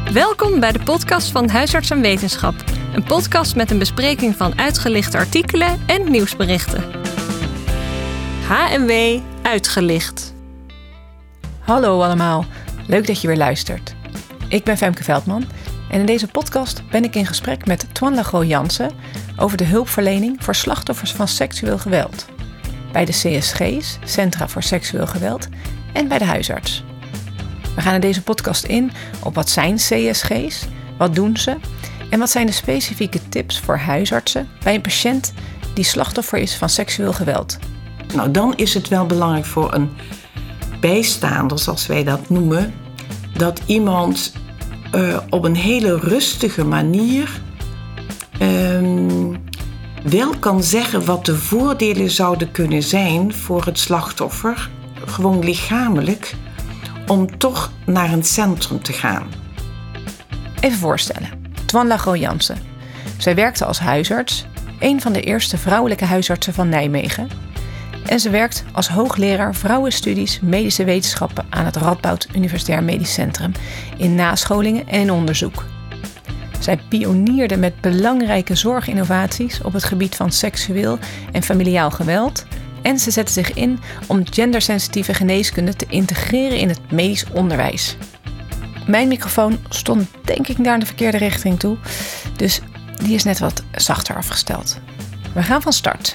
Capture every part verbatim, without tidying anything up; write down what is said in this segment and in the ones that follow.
Welkom bij de podcast van Huisarts en Wetenschap. Een podcast met een bespreking van uitgelichte artikelen en nieuwsberichten. H M W Uitgelicht. Hallo allemaal, leuk dat je weer luistert. Ik ben Femke Veldman en in deze podcast ben ik in gesprek met Toine Lagroix-Jansen over de hulpverlening voor slachtoffers van seksueel geweld. Bij de C S G's, Centra voor Seksueel Geweld, en bij de huisarts. We gaan in deze podcast in op wat zijn C S G's, wat doen ze en wat zijn de specifieke tips voor huisartsen bij een patiënt die slachtoffer is van seksueel geweld. Nou, dan is het wel belangrijk voor een bijstaander, zoals wij dat noemen, dat iemand uh, op een hele rustige manier uh, wel kan zeggen wat de voordelen zouden kunnen zijn voor het slachtoffer, gewoon lichamelijk, om toch naar een centrum te gaan. Even voorstellen, Toine Lagroix-Jansen. Zij werkte als huisarts, een van de eerste vrouwelijke huisartsen van Nijmegen. En ze werkt als hoogleraar vrouwenstudies medische wetenschappen aan het Radboud Universitair Medisch Centrum in nascholingen en in onderzoek. Zij pionierde met belangrijke zorginnovaties op het gebied van seksueel en familiaal geweld. En ze zette zich in om gendersensitieve geneeskunde te integreren in het medisch onderwijs. Mijn microfoon stond denk ik naar de verkeerde richting toe, dus die is net wat zachter afgesteld. We gaan van start.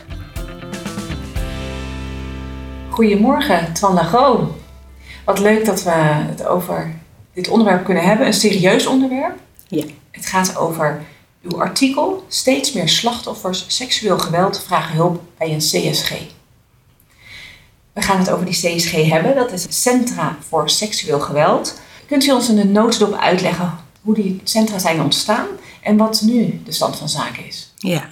Goedemorgen, Toine Lagroix. Wat leuk dat we het over dit onderwerp kunnen hebben, een serieus onderwerp. Ja. Het gaat over uw artikel, steeds meer slachtoffers seksueel geweld vragen hulp bij een C S G. We gaan het over die C S G hebben, dat is Centra voor Seksueel Geweld. Kunt u ons in een notendop uitleggen hoe die centra zijn ontstaan en wat nu de stand van zaken is? Ja,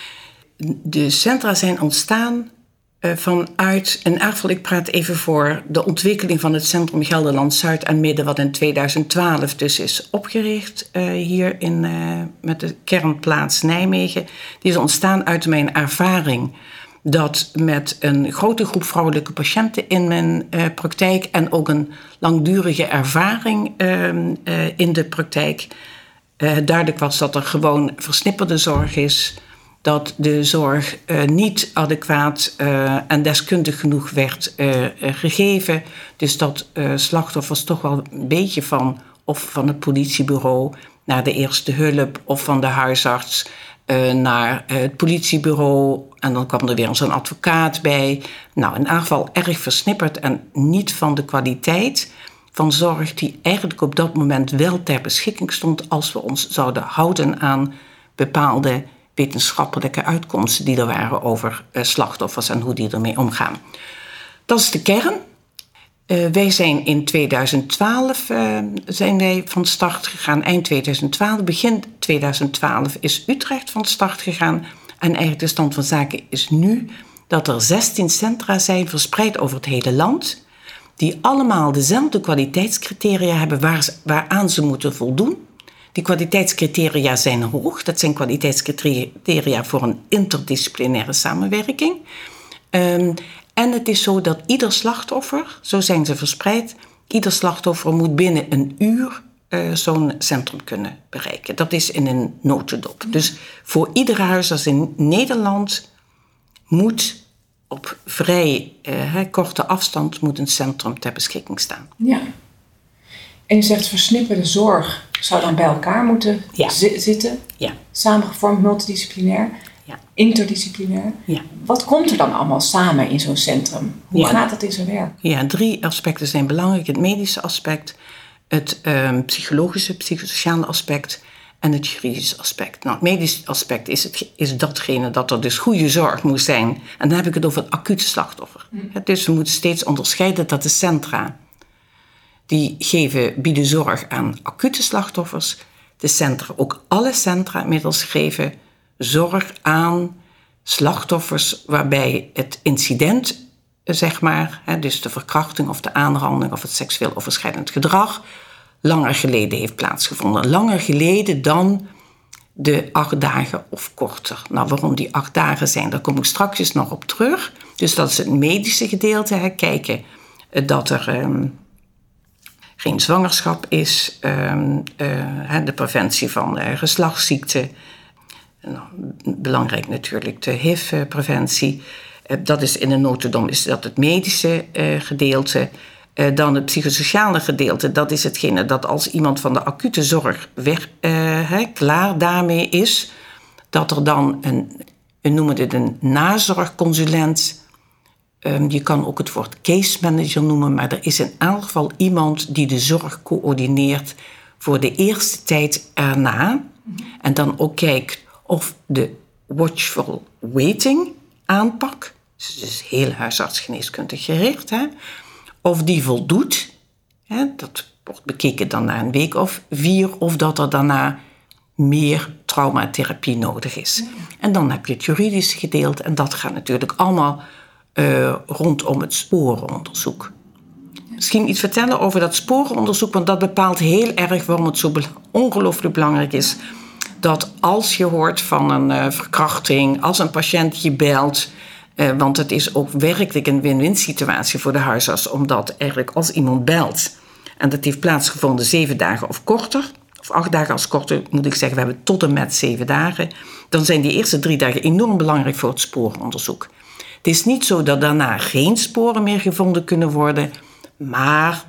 de centra zijn ontstaan uh, vanuit een aanval. Ik praat even voor de ontwikkeling van het Centrum Gelderland Zuid en Midden, wat in tweeduizend twaalf dus is opgericht uh, hier in, uh, met de kernplaats Nijmegen. Die is ontstaan uit mijn ervaring dat met een grote groep vrouwelijke patiënten in mijn uh, praktijk en ook een langdurige ervaring uh, uh, in de praktijk uh, duidelijk was dat er gewoon versnipperde zorg is, dat de zorg uh, niet adequaat uh, en deskundig genoeg werd uh, uh, gegeven. Dus dat uh, slachtoffers toch wel een beetje van of van het politiebureau naar de eerste hulp of van de huisarts Uh, naar uh, het politiebureau en dan kwam er weer zo'n advocaat bij. Nou, in ieder geval erg versnipperd en niet van de kwaliteit van zorg die eigenlijk op dat moment wel ter beschikking stond als we ons zouden houden aan bepaalde wetenschappelijke uitkomsten die er waren over uh, slachtoffers en hoe die ermee omgaan. Dat is de kern. Uh, wij zijn in tweeduizend twaalf uh, zijn wij van start gegaan, eind tweeduizend twaalf. Begin tweeduizend twaalf is Utrecht van start gegaan. En eigenlijk de stand van zaken is nu dat er zestien centra zijn verspreid over het hele land, die allemaal dezelfde kwaliteitscriteria hebben waar ze, waaraan ze moeten voldoen. Die kwaliteitscriteria zijn hoog. Dat zijn kwaliteitscriteria voor een interdisciplinaire samenwerking. Um, En het is zo dat ieder slachtoffer, zo zijn ze verspreid, ieder slachtoffer moet binnen een uur uh, zo'n centrum kunnen bereiken. Dat is in een notendop. Dus voor iedere huisarts in Nederland moet op vrij uh, korte afstand moet een centrum ter beschikking staan. Ja. En je zegt versnipperde zorg zou dan bij elkaar moeten ja. z- zitten, ja. samengevormd, multidisciplinair. Ja. Interdisciplinair. Ja. Wat komt er dan allemaal samen in zo'n centrum? Hoe ja. gaat het in zijn werk? Ja, drie aspecten zijn belangrijk. Het medische aspect, het um, psychologische, psychosociale aspect en het juridische aspect. Nou, het medische aspect is, het, is datgene dat er dus goede zorg moet zijn. En dan heb ik het over het acute slachtoffer. Mm. Dus we moeten steeds onderscheiden dat de centra, die geven, bieden zorg aan acute slachtoffers. De centra, ook alle centra inmiddels geven zorg aan slachtoffers waarbij het incident, zeg maar, hè, dus de verkrachting of de aanranding of het seksueel overschrijdend gedrag, langer geleden heeft plaatsgevonden. Langer geleden dan de acht dagen of korter. Nou, waarom die acht dagen zijn, daar kom ik straks nog op terug. Dus dat is het medische gedeelte. Hè. Kijken dat er um, geen zwangerschap is, um, uh, de preventie van uh, geslachtsziekten. Nou, belangrijk natuurlijk de H I V-preventie. Uh, dat is in een notendom is dat het medische uh, gedeelte. Uh, dan het psychosociale gedeelte, dat is hetgene dat als iemand van de acute zorg weg, uh, he, klaar daarmee is, dat er dan een, we noemen dit een nazorgconsulent. Um, je kan ook het woord case manager noemen, maar er is in elk geval iemand die de zorg coördineert voor de eerste tijd erna. Mm-hmm. En dan ook kijkt of de watchful waiting aanpak, dus heel huisartsgeneeskundig gericht, hè, of die voldoet. Hè, dat wordt bekeken dan na een week of vier, of dat er daarna meer traumatherapie nodig is. Ja. En dan heb je het juridische gedeelte en dat gaat natuurlijk allemaal uh, rondom het sporenonderzoek. Misschien iets vertellen over dat sporenonderzoek, want dat bepaalt heel erg waarom het zo be- ongelooflijk belangrijk is dat als je hoort van een uh, verkrachting, als een patiënt je belt, uh, want het is ook werkelijk een win-win situatie voor de huisarts, omdat eigenlijk als iemand belt en dat heeft plaatsgevonden zeven dagen of korter, of acht dagen als korter moet ik zeggen, we hebben tot en met zeven dagen, dan zijn die eerste drie dagen enorm belangrijk voor het sporenonderzoek. Het is niet zo dat daarna geen sporen meer gevonden kunnen worden, maar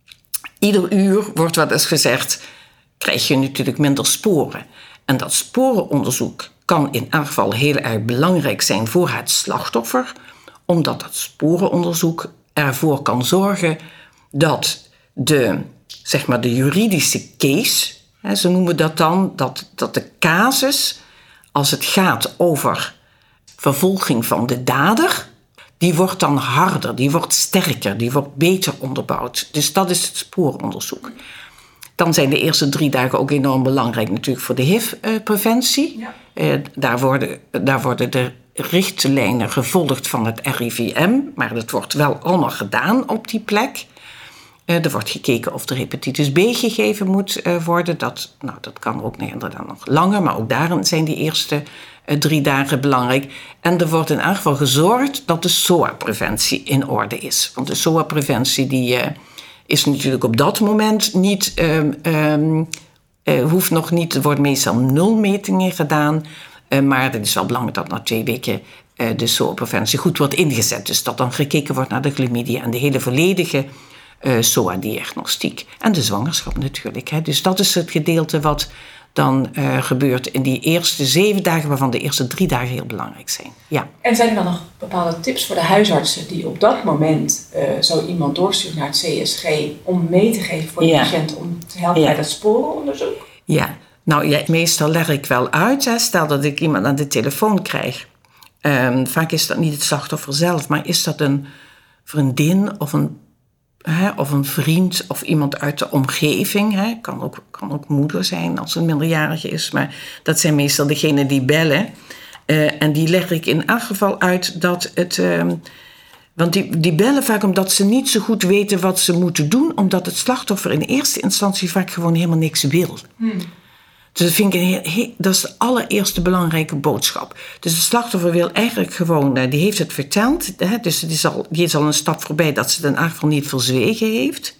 ieder uur wordt wat eens gezegd, krijg je natuurlijk minder sporen. En dat sporenonderzoek kan in elk geval heel erg belangrijk zijn voor het slachtoffer, omdat dat sporenonderzoek ervoor kan zorgen dat de, zeg maar de juridische case, hè, ze noemen dat dan, dat, dat de casus, als het gaat over vervolging van de dader, die wordt dan harder, die wordt sterker, die wordt beter onderbouwd. Dus dat is het sporenonderzoek. Dan zijn de eerste drie dagen ook enorm belangrijk natuurlijk voor de H I V-preventie. Ja. Uh, daar, worden, daar worden de richtlijnen gevolgd van het R I V M, maar dat wordt wel allemaal gedaan op die plek. Uh, er wordt gekeken of de hepatitis B gegeven moet uh, worden. Dat, nou, dat kan ook nee, inderdaad nog langer, maar ook daarin zijn die eerste uh, drie dagen belangrijk. En er wordt in elk geval gezorgd dat de S O A-preventie in orde is. Want de S O A-preventie die... Uh, is natuurlijk op dat moment niet, um, um, uh, hoeft nog niet, er worden meestal nulmetingen gedaan, uh, maar het is wel belangrijk dat na twee weken uh, de S O A-preventie goed wordt ingezet. Dus dat dan gekeken wordt naar de chlamydia en de hele volledige uh, S O A-diagnostiek. En de zwangerschap natuurlijk. Hè. Dus dat is het gedeelte wat dan uh, gebeurt in die eerste zeven dagen, waarvan de eerste drie dagen heel belangrijk zijn. Ja. En zijn er dan nog bepaalde tips voor de huisartsen die op dat moment uh, zo iemand doorsturen naar het C S G om mee te geven voor de ja. patiënt om te helpen ja. bij dat sporenonderzoek? Ja, nou ja, meestal leg ik wel uit. Hè. Stel dat ik iemand aan de telefoon krijg. Um, vaak is dat niet het slachtoffer zelf, maar is dat een vriendin of een He, of een vriend of iemand uit de omgeving. He, kan, ook, kan ook moeder zijn als een minderjarige is. Maar dat zijn meestal degenen die bellen. Uh, en die leg ik in elk geval uit dat het... Uh, want die, die bellen vaak omdat ze niet zo goed weten wat ze moeten doen. Omdat het slachtoffer in eerste instantie vaak gewoon helemaal niks wil. Hmm. Dus dat vind ik een heel, heel, dat is de allereerste belangrijke boodschap. Dus de slachtoffer wil eigenlijk gewoon, die heeft het verteld. Hè, dus die is, al, die is al een stap voorbij dat ze het in elk geval niet verzwegen heeft.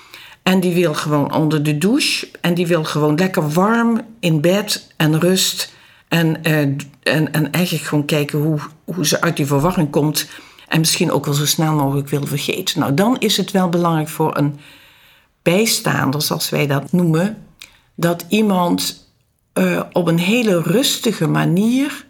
En die wil gewoon onder de douche. En die wil gewoon lekker warm in bed en rust. En, uh, en, en eigenlijk gewoon kijken hoe, hoe ze uit die verwarring komt. En misschien ook wel zo snel mogelijk wil vergeten. Nou, dan is het wel belangrijk voor een bijstaander, zoals wij dat noemen, dat iemand Uh, op een hele rustige manier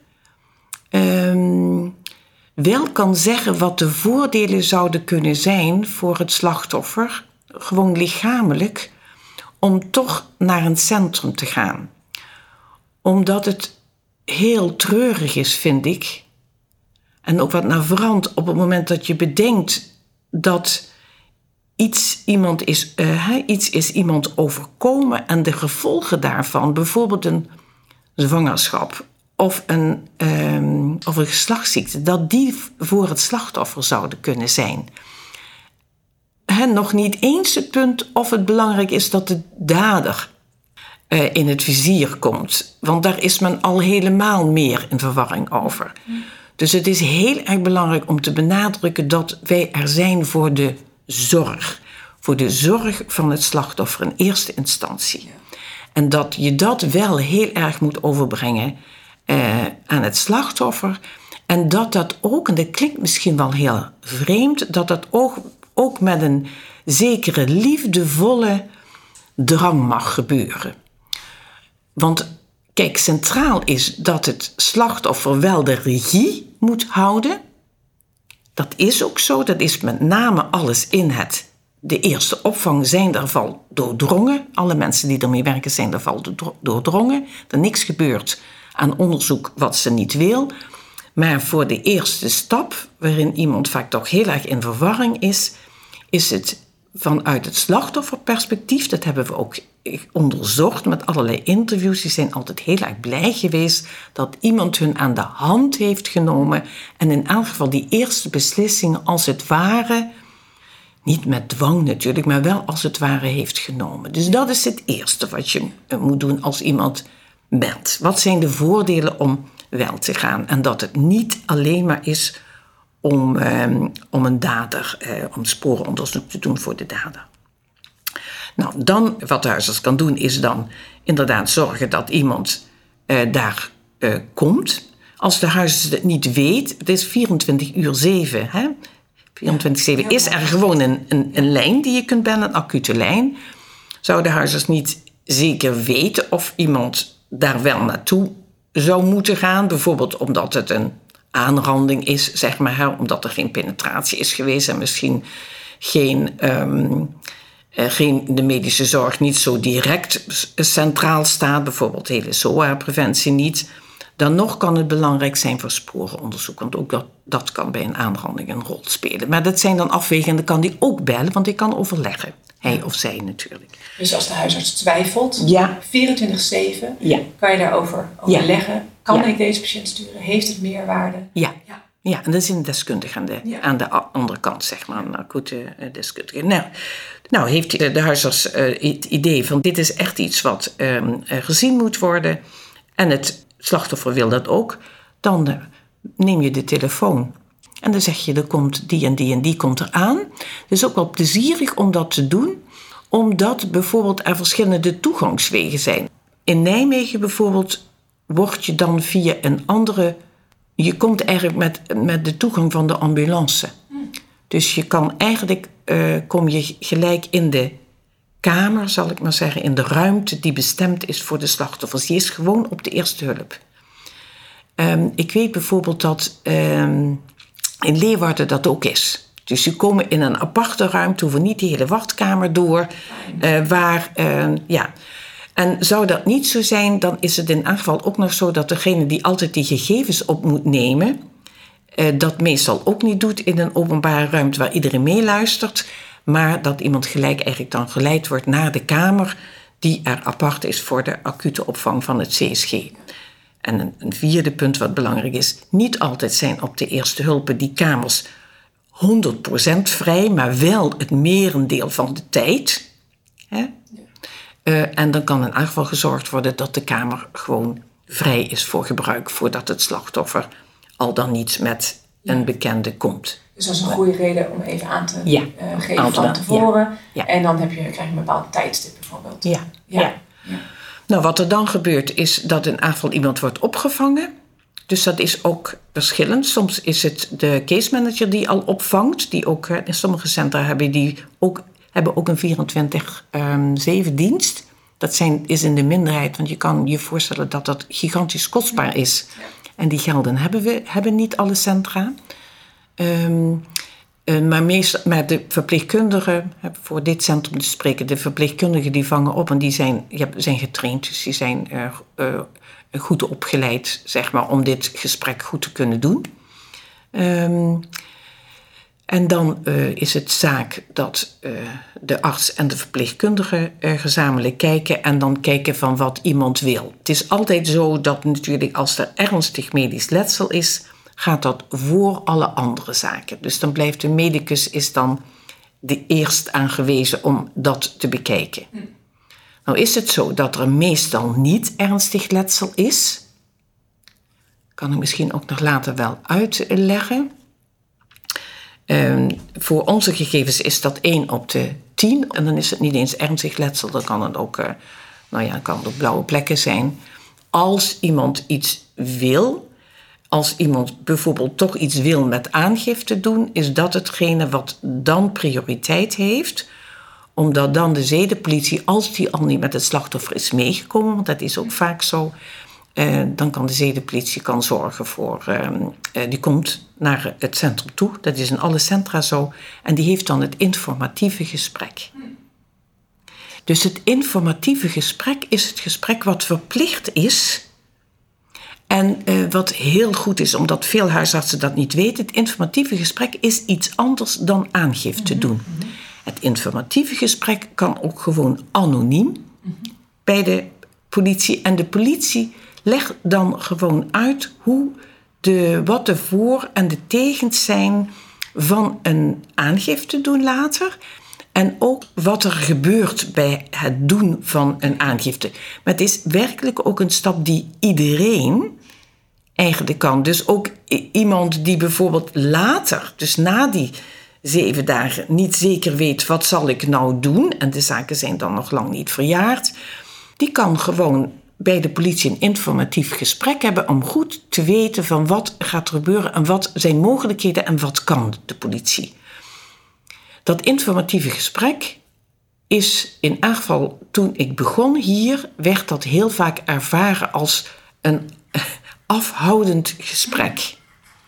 um, wel kan zeggen wat de voordelen zouden kunnen zijn voor het slachtoffer, gewoon lichamelijk, om toch naar een centrum te gaan. Omdat het heel treurig is, vind ik, en ook wat navrant op het moment dat je bedenkt dat Iets, iemand is, uh, iets is iemand overkomen en de gevolgen daarvan, bijvoorbeeld een zwangerschap of een, um, of een geslachtsziekte, dat die voor het slachtoffer zouden kunnen zijn. He, nog niet eens het punt of het belangrijk is dat de dader uh, in het vizier komt. Want daar is men al helemaal meer in verwarring over. Dus het is heel erg belangrijk om te benadrukken dat wij er zijn voor de zorg. voor de zorg van het slachtoffer in eerste instantie. Ja. En dat je dat wel heel erg moet overbrengen uh, aan het slachtoffer. En dat dat ook, en dat klinkt misschien wel heel vreemd, dat dat ook, ook met een zekere liefdevolle drang mag gebeuren. Want kijk, centraal is dat het slachtoffer wel de regie moet houden. Dat is ook zo, dat is met name alles in het. De eerste opvang zijn daarvan doordrongen. Alle mensen die ermee werken zijn daarvan doordrongen. Er niks gebeurt aan onderzoek wat ze niet wil. Maar voor de eerste stap, waarin iemand vaak toch heel erg in verwarring is, is het vanuit het slachtofferperspectief, dat hebben we ook onderzocht met allerlei interviews, die zijn altijd heel erg blij geweest dat iemand hun aan de hand heeft genomen en in elk geval die eerste beslissingen als het ware, niet met dwang natuurlijk, maar wel als het ware heeft genomen. Dus dat is het eerste wat je moet doen als iemand meldt. Wat zijn de voordelen om wel te gaan? En dat het niet alleen maar is om, um, om een dader, uh, om sporenonderzoek te doen voor de dader. Nou, dan, wat de huisarts kan doen, is dan inderdaad zorgen dat iemand uh, daar uh, komt. Als de huisarts het niet weet, het is vierentwintig uur zeven, hè? vierentwintig zeven is er gewoon een, een, een lijn die je kunt bellen, een acute lijn. Zou de huisarts niet zeker weten of iemand daar wel naartoe zou moeten gaan, bijvoorbeeld omdat het een aanranding is, zeg maar, omdat er geen penetratie is geweest en misschien geen, um, geen, de medische zorg niet zo direct centraal staat, bijvoorbeeld hele S O A-preventie niet, dan nog kan het belangrijk zijn voor sporenonderzoek, want ook dat, dat kan bij een aanranding een rol spelen. Maar dat zijn dan afwegingen, dan kan die ook bellen, want die kan overleggen. Hij of zij natuurlijk. Dus als de huisarts twijfelt, ja. vierentwintig zeven, ja. kan je daarover overleggen. Ja. Kan ja. ik deze patiënt sturen? Heeft het meerwaarde? Ja, ja. ja en dat is een deskundige aan de, ja. aan de andere kant, zeg maar, een acute deskundige. Nou, nou heeft de huisarts uh, het idee van dit is echt iets wat um, gezien moet worden en het slachtoffer wil dat ook, dan uh, neem je de telefoon. En dan zeg je, er komt die en die en die komt eraan. Het is ook wel plezierig om dat te doen, omdat bijvoorbeeld er verschillende toegangswegen zijn. In Nijmegen bijvoorbeeld word je dan via een andere. Je komt eigenlijk met, met de toegang van de ambulance. Dus je kan eigenlijk, uh, kom je gelijk in de kamer, zal ik maar zeggen, in de ruimte die bestemd is voor de slachtoffers. Die is gewoon op de eerste hulp. Um, ik weet bijvoorbeeld dat Um, in Leeuwarden dat ook is. Dus ze komen in een aparte ruimte, hoeven niet de hele wachtkamer door. Uh, waar, uh, ja. En zou dat niet zo zijn, dan is het in elk geval ook nog zo dat degene die altijd die gegevens op moet nemen, uh, dat meestal ook niet doet in een openbare ruimte waar iedereen meeluistert, maar dat iemand gelijk eigenlijk dan geleid wordt naar de kamer die er apart is voor de acute opvang van het C S G. En een, een vierde punt wat belangrijk is, niet altijd zijn op de eerste hulpen die kamers honderd procent vrij, maar wel het merendeel van de tijd. Hè? Ja. Uh, en dan kan in elk geval gezorgd worden dat de kamer gewoon vrij is voor gebruik, voordat het slachtoffer al dan niet met ja. een bekende komt. Dus dat is een goede reden om even aan te ja. uh, geven aan van tevoren. Ja. Ja. En dan heb je, krijg je een bepaald tijdstip bijvoorbeeld. Ja, ja. ja. ja. Nou, wat er dan gebeurt is dat in elk geval iemand wordt opgevangen. Dus dat is ook verschillend. Soms is het de case manager die al opvangt. Die ook in sommige centra hebben die ook, hebben ook een vierentwintig zeven um, dienst. Dat zijn, is in de minderheid, want je kan je voorstellen dat dat gigantisch kostbaar is. En die gelden hebben we hebben niet alle centra. Um, Uh, maar, meest, maar de verpleegkundigen, voor dit centrum te spreken, de verpleegkundigen die vangen op en die zijn, die zijn getraind, dus die zijn uh, uh, goed opgeleid, zeg maar, om dit gesprek goed te kunnen doen. Um, en dan uh, is het zaak dat uh, de arts en de verpleegkundige uh, gezamenlijk kijken en dan kijken van wat iemand wil. Het is altijd zo dat natuurlijk als er ernstig medisch letsel is, gaat dat voor alle andere zaken. Dus dan blijft de medicus is dan de eerst aangewezen om dat te bekijken. Hm. Nou is het zo dat er meestal niet ernstig letsel is. Kan ik misschien ook nog later wel uitleggen. Um, voor onze gegevens is dat één op de tien. En dan is het niet eens ernstig letsel. Dan kan het ook, uh, nou ja, kan het ook blauwe plekken zijn. Als iemand iets wil, als iemand bijvoorbeeld toch iets wil met aangifte doen, is dat hetgene wat dan prioriteit heeft. Omdat dan de zedenpolitie, als die al niet met het slachtoffer is meegekomen, want dat is ook vaak zo, uh, dan kan de zedenpolitie kan zorgen voor, uh, uh, die komt naar het centrum toe. Dat is in alle centra zo. En die heeft dan het informatieve gesprek. Dus het informatieve gesprek is het gesprek wat verplicht is. En uh, wat heel goed is, omdat veel huisartsen dat niet weten. Het informatieve gesprek is iets anders dan aangifte doen. Het informatieve gesprek kan ook gewoon anoniem bij de politie. En de politie legt dan gewoon uit hoe de, wat de voor- en de tegens zijn van een aangifte doen later. En ook wat er gebeurt bij het doen van een aangifte. Maar het is werkelijk ook een stap die iedereen eigenlijk kan. Dus ook iemand die bijvoorbeeld later, dus na die zeven dagen, niet zeker weet wat zal ik nou doen. En de zaken zijn dan nog lang niet verjaard. Die kan gewoon bij de politie een informatief gesprek hebben om goed te weten van wat gaat er gebeuren en wat zijn mogelijkheden en wat kan de politie. Dat informatieve gesprek is in elk geval, toen ik begon hier, werd dat heel vaak ervaren als een afhoudend gesprek.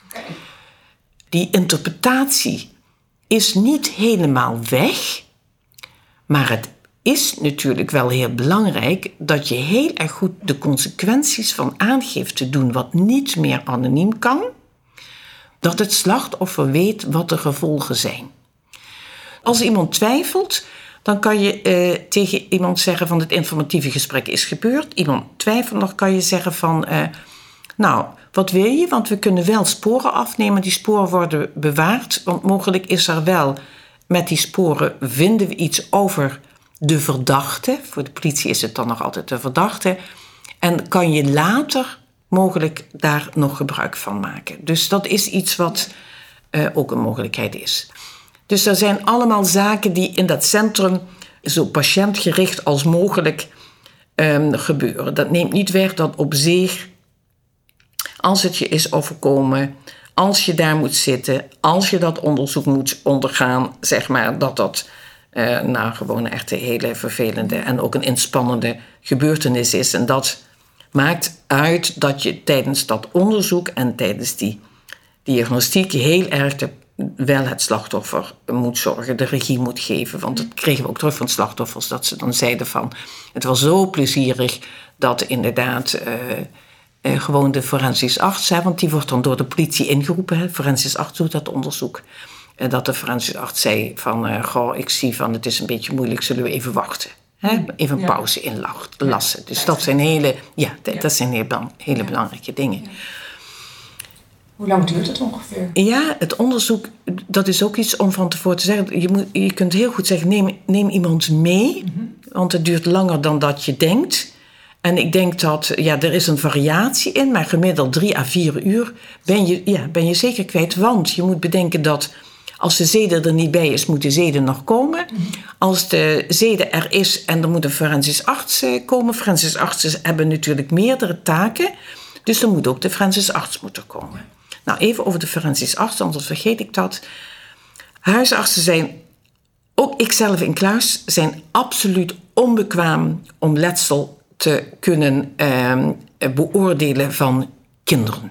Die interpretatie is niet helemaal weg, maar het is natuurlijk wel heel belangrijk dat je heel erg goed de consequenties van aangifte doen wat niet meer anoniem kan, dat het slachtoffer weet wat de gevolgen zijn. Als iemand twijfelt, dan kan je uh, tegen iemand zeggen van het informatieve gesprek is gebeurd. Iemand twijfelt nog, kan je zeggen van, uh, nou, wat wil je? Want we kunnen wel sporen afnemen, die sporen worden bewaard. Want mogelijk is er wel, met die sporen vinden we iets over de verdachte. Voor de politie is het dan nog altijd de verdachte. En kan je later mogelijk daar nog gebruik van maken. Dus dat is iets wat uh, ook een mogelijkheid is. Dus er zijn allemaal zaken die in dat centrum zo patiëntgericht als mogelijk um, gebeuren. Dat neemt niet weg dat op zich, als het je is overkomen, als je daar moet zitten, als je dat onderzoek moet ondergaan, zeg maar, dat dat uh, nou gewoon echt een hele vervelende en ook een inspannende gebeurtenis is. En dat maakt uit dat je tijdens dat onderzoek en tijdens die diagnostiek heel erg de wel het slachtoffer moet zorgen, de regie moet geven. Want dat kregen we ook terug van slachtoffers, dat ze dan zeiden van, het was zo plezierig dat inderdaad uh, uh, gewoon de forensisch arts, hè, want die wordt dan door de politie ingeroepen, hè, forensisch arts doet dat onderzoek, en dat de forensisch arts zei van, uh, goh, ik zie van, het is een beetje moeilijk, zullen we even wachten. Hè? Even een pauze inlassen. Dus dat zijn hele, ja, dat zijn hele, hele belangrijke dingen. Hoe lang duurt het ongeveer? Ja, het onderzoek, dat is ook iets om van tevoren te zeggen. Je, moet, je kunt heel goed zeggen, neem, neem iemand mee. Mm-hmm. Want het duurt langer dan dat je denkt. En ik denk dat, ja, er is een variatie in. Maar gemiddeld drie à vier uur ben je, ja, ben je zeker kwijt. Want je moet bedenken dat als de zede er niet bij is, moet de zede nog komen. Mm-hmm. Als de zede er is en er moet een forensisch arts komen. Forensisch artsen hebben natuurlijk meerdere taken. Dus dan moet ook de forensisch arts moeten komen. Nou, even over de forensisch arts, anders vergeet ik dat. Huisartsen zijn, ook ikzelf in Kluis, zijn absoluut onbekwaam om letsel te kunnen eh, beoordelen van kinderen.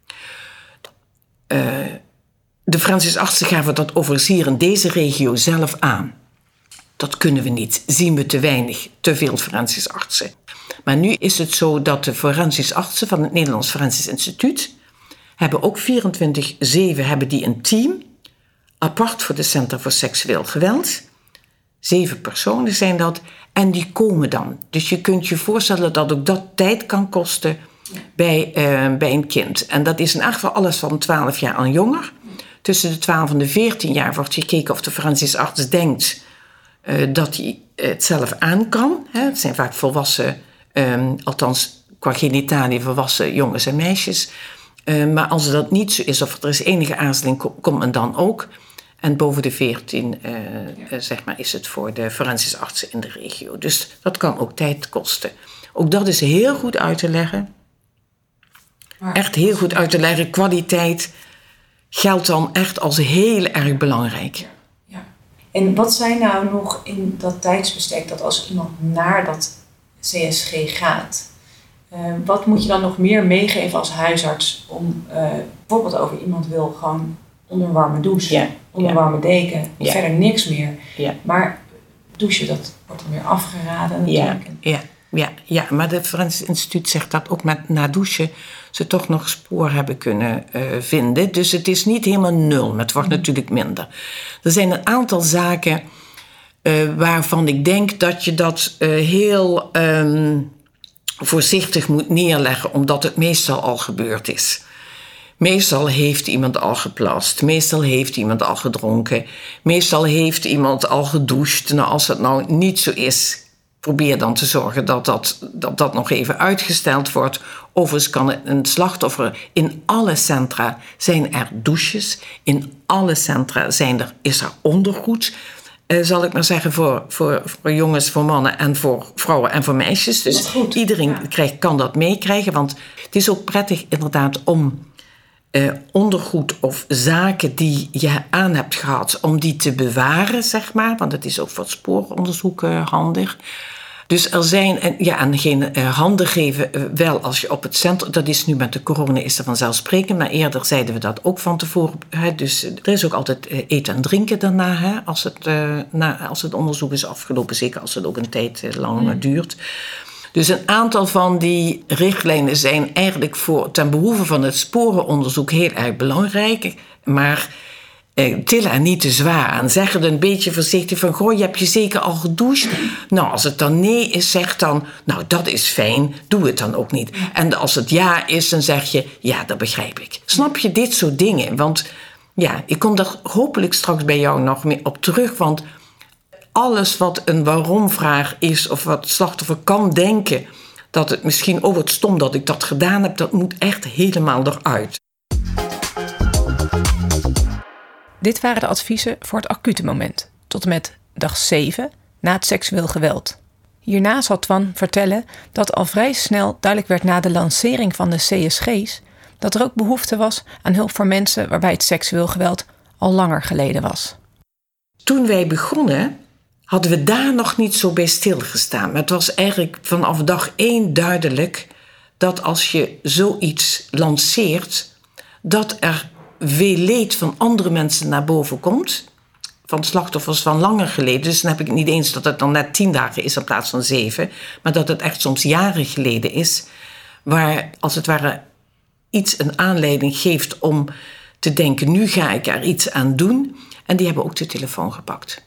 Uh, de forensisch artsen gaven dat overigens hier in deze regio zelf aan. Dat kunnen we niet, zien we te weinig, te veel forensisch artsen. Maar nu is het zo dat de forensisch artsen van het Nederlands Forensisch Instituut hebben ook vierentwintig zeven hebben die een team, apart voor de Centra voor Seksueel Geweld. Zeven personen zijn dat, en die komen dan. Dus je kunt je voorstellen dat ook dat tijd kan kosten bij, uh, bij een kind. En dat is in elk geval alles van twaalf jaar en jonger. Tussen de twaalf en de veertien jaar wordt gekeken of de forensisch arts denkt uh, dat hij het zelf aan kan. Hè. Het zijn vaak volwassen, um, althans qua genitalie volwassen jongens en meisjes. Uh, maar als dat niet zo is, of er is enige aarzeling, komt men dan ook. En boven de veertien uh, ja. zeg maar, is het voor de forensisch artsen in de regio. Dus dat kan ook tijd kosten. Ook dat is heel goed uit te leggen. Maar echt heel goed uit te leggen. Kwaliteit geldt dan echt als heel erg belangrijk. Ja. Ja. En wat zijn nou nog in dat tijdsbestek dat als iemand naar dat C S G gaat... Uh, wat moet je dan nog meer meegeven als huisarts om uh, bijvoorbeeld over iemand wil gewoon onder een warme douche, ja. onder een ja. warme deken, ja. verder niks meer. Ja. Maar douchen, dat wordt dan weer afgeraden natuurlijk. Ja, ja, ja, ja, maar het Forensisch Instituut zegt dat ook met, na douchen ze toch nog spoor hebben kunnen uh, vinden. Dus het is niet helemaal nul, maar het wordt mm. natuurlijk minder. Er zijn een aantal zaken uh, waarvan ik denk dat je dat uh, heel... Um, voorzichtig moet neerleggen, omdat het meestal al gebeurd is. Meestal heeft iemand al geplast. Meestal heeft iemand al gedronken. Meestal heeft iemand al gedoucht. Nou, als het nou niet zo is, probeer dan te zorgen dat dat, dat, dat nog even uitgesteld wordt. Overigens kan het een slachtoffer... In alle centra zijn er douches. In alle centra zijn er, is er ondergoed... Uh, zal ik maar zeggen, voor, voor, voor jongens, voor mannen en voor vrouwen en voor meisjes. Dus iedereen ja. krijgt, kan dat meekrijgen. Want het is ook prettig inderdaad om uh, ondergoed of zaken die je aan hebt gehad... om die te bewaren, zeg maar. Want het is ook voor het spooronderzoek uh, handig. Dus er zijn, en, ja, en geen uh, handen geven uh, wel als je op het centrum... Dat is nu met de corona is er vanzelfsprekend. Maar eerder zeiden we dat ook van tevoren. Hè, dus uh, er is ook altijd uh, eten en drinken daarna. Hè, als, het, uh, na, als het onderzoek is afgelopen. Zeker als het ook een tijd uh, lang mm. duurt. Dus een aantal van die richtlijnen zijn eigenlijk voor, ten behoeve van het sporenonderzoek heel erg belangrijk. Maar... Eh, tillen er niet te zwaar aan. Zeg het een beetje voorzichtig van... goh, je hebt je zeker al gedoucht? Nou, als het dan nee is, zeg dan... nou, dat is fijn, doe het dan ook niet. En als het ja is, dan zeg je... ja, dat begrijp ik. Snap je dit soort dingen? Want ja, ik kom daar hopelijk straks bij jou nog meer op terug... want alles wat een waarom-vraag is... of wat het slachtoffer kan denken... dat het misschien... oh, wat stom dat ik dat gedaan heb... dat moet echt helemaal eruit. Dit waren de adviezen voor het acute moment, tot en met dag zeven na het seksueel geweld. Hierna zal Twan vertellen dat al vrij snel duidelijk werd na de lancering van de C S G's... dat er ook behoefte was aan hulp voor mensen waarbij het seksueel geweld al langer geleden was. Toen wij begonnen, hadden we daar nog niet zo bij stilgestaan. Maar het was eigenlijk vanaf dag één duidelijk dat als je zoiets lanceert, dat er veel leed van andere mensen naar boven komt. Van slachtoffers van langer geleden. Dus dan heb ik het niet eens dat het dan net tien dagen is in plaats van zeven. Maar dat het echt soms jaren geleden is. Waar als het ware iets een aanleiding geeft om te denken... nu ga ik er iets aan doen. En die hebben ook de telefoon gepakt.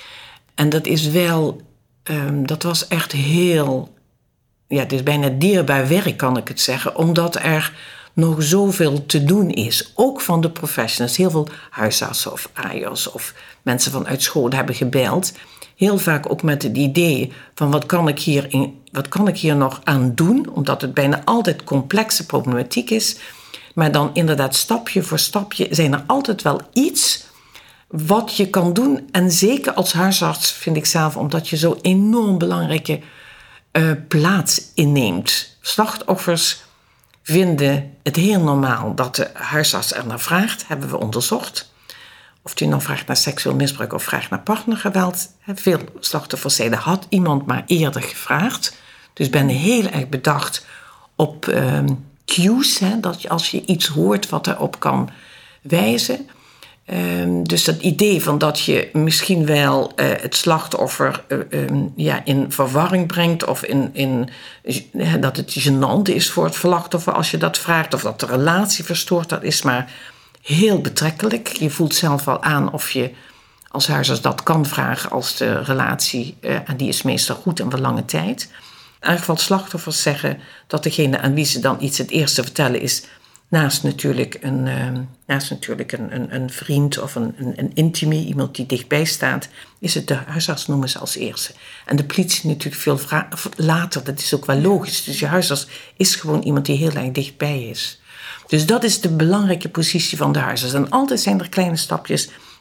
En dat is wel... Um, dat was echt heel... ja, het is bijna dierbaar werk, kan ik het zeggen. Omdat er nog zoveel te doen is. Ook van de professionals. Heel veel huisartsen of A I O's of mensen vanuit school hebben gebeld. Heel vaak ook met het idee van wat kan ik hier, in, wat kan ik hier nog aan doen? Omdat het bijna altijd complexe problematiek is. Maar dan inderdaad stapje voor stapje zijn er altijd wel iets wat je kan doen. En zeker als huisarts vind ik zelf, omdat je zo'n enorm belangrijke uh, plaats inneemt. Slachtoffers vinden het heel normaal dat de huisarts er naar vraagt. Hebben we onderzocht. Of die nou vraagt naar seksueel misbruik of vraagt naar partnergeweld. Veel slachtoffers zeiden, had iemand maar eerder gevraagd. Dus ben heel erg bedacht op um, cues. Hè, dat je, als je iets hoort wat erop kan wijzen. Um, dus dat idee van dat je misschien wel uh, het slachtoffer uh, um, ja, in verwarring brengt. Of in, in, uh, dat het gênant is voor het slachtoffer als je dat vraagt. Of dat de relatie verstoort, dat is maar heel betrekkelijk. Je voelt zelf al aan of je als huisarts dat kan vragen als de relatie... Uh, en die is meestal goed en voor lange tijd. In ieder geval slachtoffers zeggen dat degene aan wie ze dan iets het eerste vertellen is... Naast natuurlijk een, uh, naast natuurlijk een, een, een vriend of een, een, een intimie, iemand die dichtbij staat... is het de huisarts noemen ze als eerste. En de politie natuurlijk veel vra- later, dat is ook wel logisch. Dus je huisarts is gewoon iemand die heel erg dichtbij is. Dus dat is de belangrijke positie van de huisarts. En altijd zijn er kleine stapjes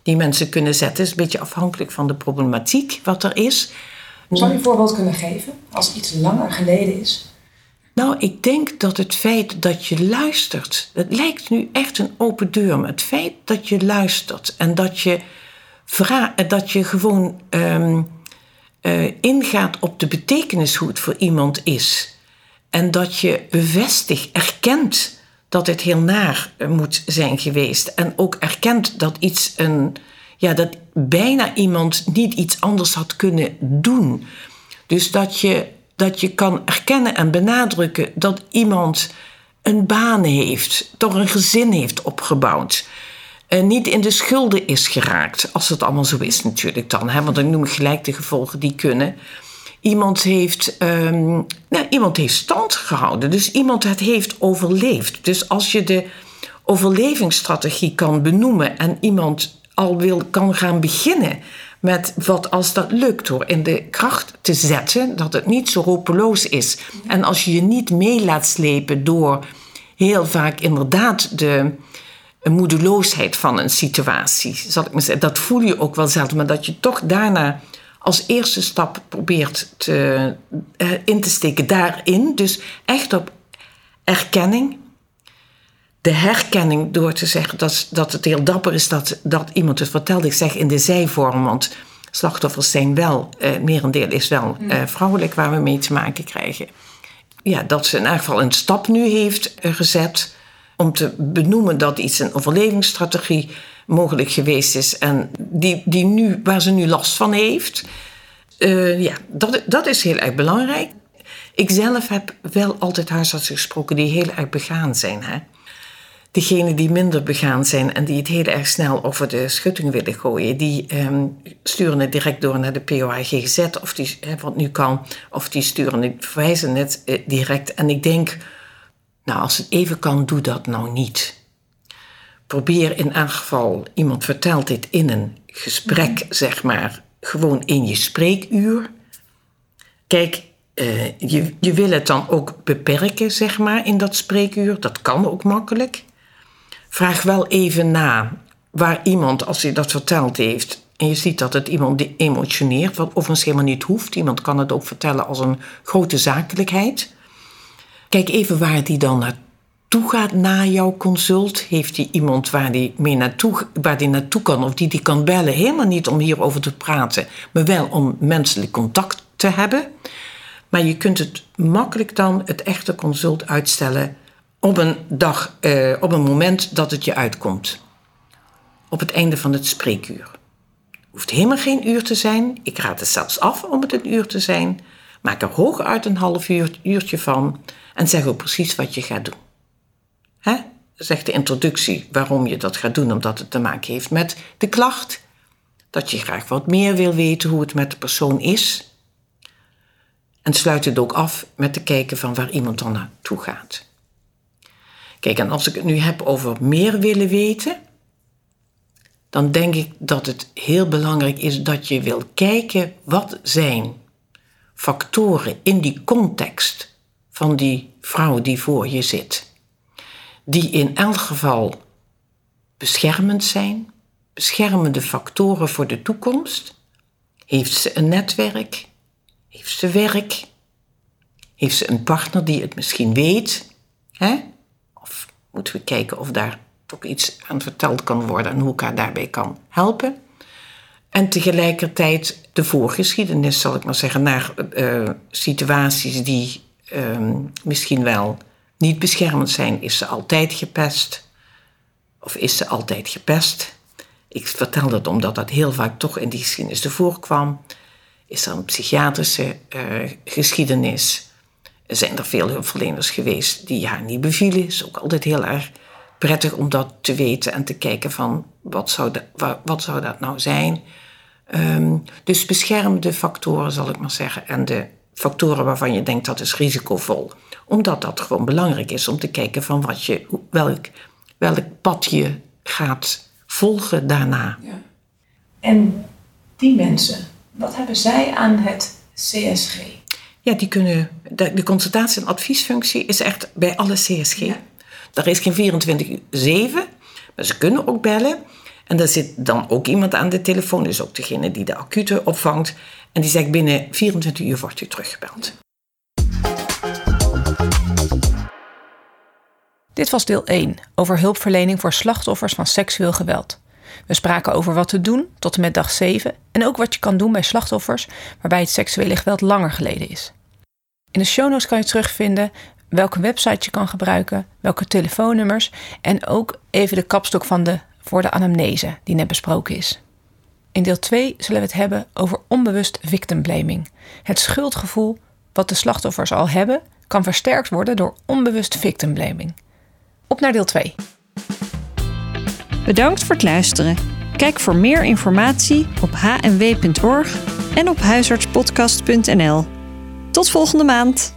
die mensen kunnen zetten. Het is een beetje afhankelijk van de problematiek wat er is. Zou je een voorbeeld kunnen geven als iets langer geleden is? Nou, ik denk dat het feit dat je luistert... Het lijkt nu echt een open deur. Maar het feit dat je luistert en dat je, vra- dat je gewoon um, uh, ingaat op de betekenis hoe het voor iemand is. En dat je bevestigt, erkent dat het heel naar moet zijn geweest. En ook erkent dat iets een... Ja, dat bijna iemand niet iets anders had kunnen doen. Dus dat je... dat je kan erkennen en benadrukken dat iemand een baan heeft, toch een gezin heeft opgebouwd, en niet in de schulden is geraakt, als het allemaal zo is natuurlijk dan, hè? Want dan noem ik gelijk de gevolgen die kunnen. Iemand heeft, um, nou, iemand heeft stand gehouden, dus iemand het heeft overleefd. Dus als je de overlevingsstrategie kan benoemen en iemand al wil kan gaan beginnen met wat als dat lukt door in de kracht te zetten, dat het niet zo hopeloos is. En als je je niet mee laat slepen door heel vaak inderdaad de moedeloosheid van een situatie, zal ik maar zeggen, dat voel je ook wel zelf, maar dat je toch daarna als eerste stap probeert te, uh, in te steken daarin. Dus echt op erkenning. De herkenning door te zeggen dat, dat het heel dapper is dat, dat iemand het vertelt. Ik zeg in de zijvorm, want slachtoffers zijn wel, uh, merendeel is wel uh, vrouwelijk waar we mee te maken krijgen. Ja, dat ze in elk geval een stap nu heeft uh, gezet om te benoemen dat iets een overlevingsstrategie mogelijk geweest is en die, die nu, waar ze nu last van heeft. Uh, ja, dat, dat is heel erg belangrijk. Ik zelf heb wel altijd huisartsen gesproken die heel erg begaan zijn, hè. Degenen die minder begaan zijn en die het heel erg snel over de schutting willen gooien, die um, sturen het direct door naar de P O H G Z, of die, hè, wat nu kan, of die sturen het, verwijzen het uh, direct. En ik denk, nou, als het even kan, doe dat nou niet. Probeer in elk geval, iemand vertelt dit in een gesprek, mm-hmm. zeg maar, gewoon in je spreekuur. Kijk, uh, je, je wil het dan ook beperken, zeg maar, in dat spreekuur. Dat kan ook makkelijk. Vraag wel even na waar iemand, als hij dat verteld heeft, en je ziet dat het iemand emotioneert, wat overigens helemaal niet hoeft. Iemand kan het ook vertellen als een grote zakelijkheid. Kijk even waar die dan naartoe gaat na jouw consult. Heeft hij iemand waar die mee naartoe, waar die naartoe kan of die die kan bellen? Helemaal niet om hierover te praten, maar wel om menselijk contact te hebben. Maar je kunt het makkelijk dan, het echte consult, uitstellen op een dag, uh, op een moment dat het je uitkomt. Op het einde van het spreekuur. Hoeft helemaal geen uur te zijn. Ik raad het zelfs af om het een uur te zijn. Maak er hooguit een half uur, uurtje van. En zeg ook precies wat je gaat doen. Hè? Zeg de introductie waarom je dat gaat doen. Omdat het te maken heeft met de klacht. Dat je graag wat meer wil weten hoe het met de persoon is. En sluit het ook af met te kijken van waar iemand dan naartoe gaat. Kijk, en als ik het nu heb over meer willen weten, dan denk ik dat het heel belangrijk is dat je wil kijken wat zijn factoren in die context van die vrouw die voor je zit. Die in elk geval beschermend zijn, beschermende factoren voor de toekomst. Heeft ze een netwerk? Heeft ze werk? Heeft ze een partner die het misschien weet? Hè? Of moeten we kijken of daar toch iets aan verteld kan worden en hoe ik haar daarbij kan helpen? En tegelijkertijd de voorgeschiedenis, zal ik maar zeggen, naar uh, situaties die uh, misschien wel niet beschermend zijn. Is ze altijd gepest? Of is ze altijd gepest? Ik vertel dat omdat dat heel vaak toch in die geschiedenis ervoor kwam. Is er een psychiatrische uh, geschiedenis? Zijn er veel hulpverleners geweest die haar niet bevielen? Is ook altijd heel erg prettig om dat te weten en te kijken van wat zou, de, wat zou dat nou zijn? Um, dus beschermende factoren, zal ik maar zeggen. En de factoren waarvan je denkt dat is risicovol. Omdat dat gewoon belangrijk is om te kijken van wat je, welk, welk pad je gaat volgen daarna. Ja. En die mensen, wat hebben zij aan het C S G? Ja, die kunnen, de, de consultatie- en adviesfunctie is echt bij alle C S G. Ja. Er is geen vierentwintig uur zeven, maar ze kunnen ook bellen. En daar zit dan ook iemand aan de telefoon, dus ook degene die de acute opvangt. En die zegt binnen vierentwintig uur wordt u teruggebeld. Dit was deel één over hulpverlening voor slachtoffers van seksueel geweld. We spraken over wat te doen tot en met dag zeven en ook wat je kan doen bij slachtoffers waarbij het seksuele geweld langer geleden is. In de show notes kan je terugvinden welke website je kan gebruiken, welke telefoonnummers en ook even de kapstok van de, voor de anamnese die net besproken is. In deel twee zullen we het hebben over onbewust victim blaming. Het schuldgevoel wat de slachtoffers al hebben kan versterkt worden door onbewust victim blaming. Op naar deel twee. Bedankt voor het luisteren. Kijk voor meer informatie op h n w punt org en op huisartspodcast punt n l. Tot volgende maand.